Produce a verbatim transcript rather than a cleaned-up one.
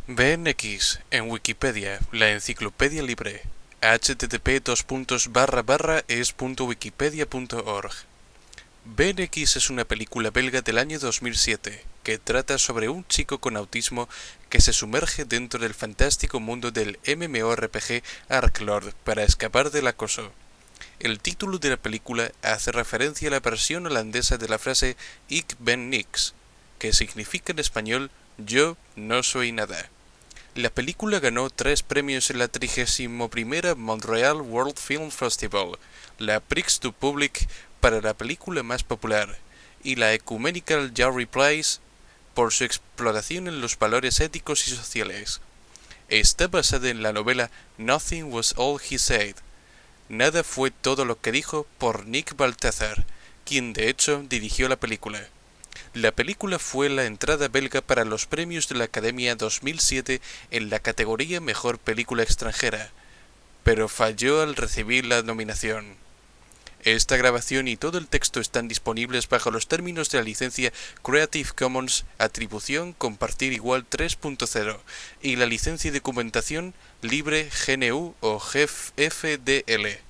B N X en Wikipedia, la enciclopedia libre. http dos puntos barra barra es punto wikipedia punto org. B N X es una película belga del año dos mil siete que trata sobre un chico con autismo que se sumerge dentro del fantástico mundo del MMORPG Arklord para escapar del acoso. El título de la película hace referencia a la versión holandesa de la frase Ik ben niks, que significa en español yo no soy nada. La película ganó tres premios en la trigésima primera Montreal World Film Festival, la Prix du Public para la película más popular, y la Ecumenical Jury Prize por su exploración en los valores éticos y sociales. Está basada en la novela Nothing Was All He Said, Nada fue todo lo que dijo, por Nick Balthazar, quien de hecho dirigió la película. La película fue la entrada belga para los premios de la Academia dos mil siete en la categoría Mejor Película Extranjera, pero falló al recibir la nominación. Esta grabación y todo el texto están disponibles bajo los términos de la licencia Creative Commons Atribución Compartir Igual tres punto cero y la licencia de documentación libre G N U o G F D L.